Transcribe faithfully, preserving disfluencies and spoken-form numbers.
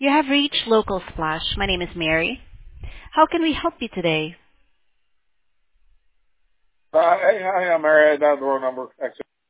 You have reached Local Splash. My name is Mary. How can we help you today? Uh, hey, hi, I'm Mary. I dialed the wrong number, actually.